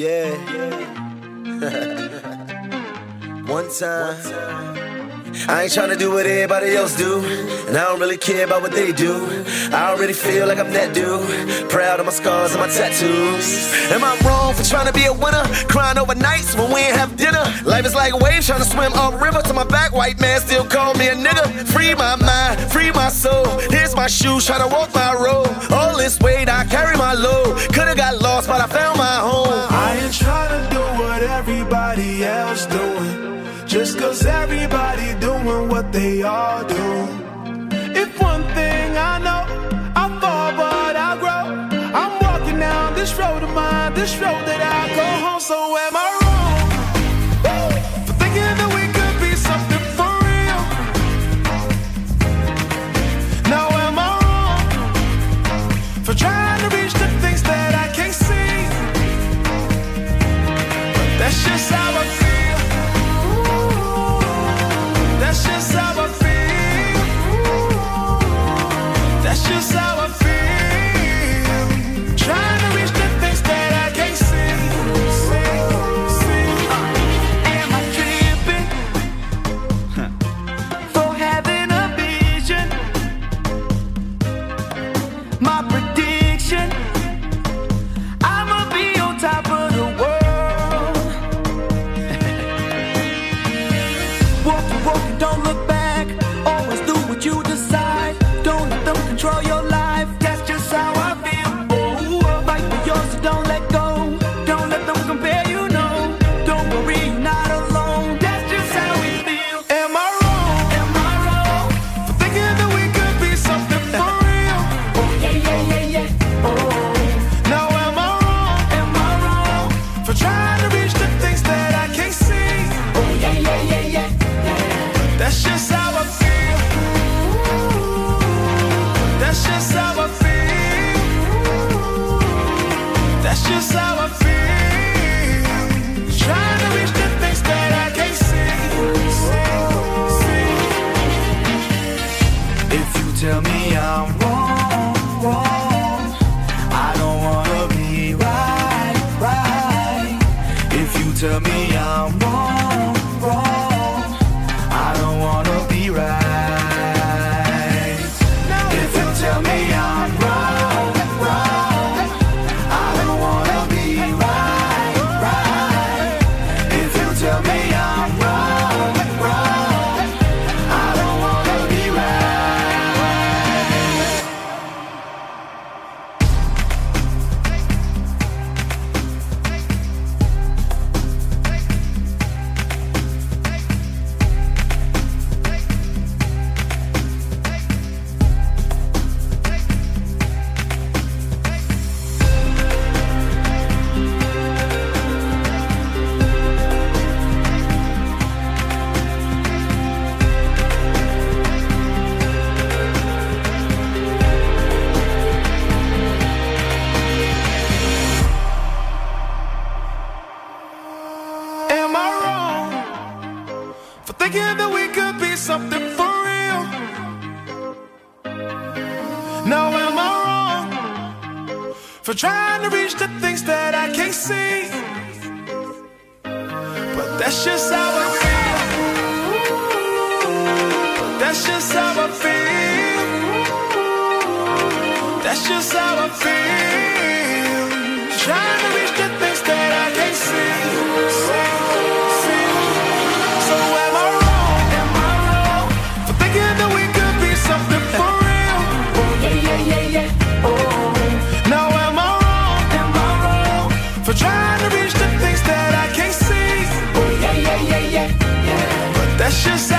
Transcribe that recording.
Yeah. One time. I ain't tryna do what everybody else do, and I don't really care about what they do. I already feel like I'm that dude, proud of my scars and my tattoos. Am I wrong for trying to be a winner, crying over nights when we ain't have dinner? Life is like waves trying to swim upriver to my back. White man still call me a nigga. Free my mind, free my soul. Here's my shoes trying to walk my road. All this weight I carry my load. Could've got lost but I found my home. I ain't trying to do what everybody else doing, just cause everybody doing what they all do. If one thing I know, I fall but I grow. I'm walking down this road of mine, this road that I go home. So am I wrong for thinking that we could be something for real? Now am I wrong for trying to reach the things that I can't see? But that's just how I feel. That's just how I feel. That's just how I feel. Trying to reach the things that I can't see. Am I tripping for having a vision? My prediction, I'ma be on top of the world. Walk, don't look back. Always do what you decide. Don't let them control your life. That's just how I feel. Oh, fight for yours, so don't let go. Don't let them compare you, no. Don't worry, you're not alone. That's just how we feel. Am I wrong? Am I wrong for thinking that we could be something for real? Oh yeah. Oh, now am I wrong? Am I wrong for trying to reach the things that I can't see? Oh yeah. That's just how I feel. That's just how I feel. That's just how I feel. Trying to reach the things that I can't see. If you tell me I'm wrong, I don't wanna be right. If you tell me I'm wrong, I don't wanna be right. If you tell me I'm wrong, I don't wanna be right. If you tell me I'm wrong, I don't wanna be right. Am I wrong for thinking that we could be something for real? Now am I wrong for trying to reach the things that I can't see? But that's just how I feel. That's just how I feel. That's just how I feel. Trying to reach the things that I can't see. So am I wrong for thinking that we could be something for real? Oh yeah. Oh, now am I wrong for trying to reach the things that I can't see? Oh yeah. But that's just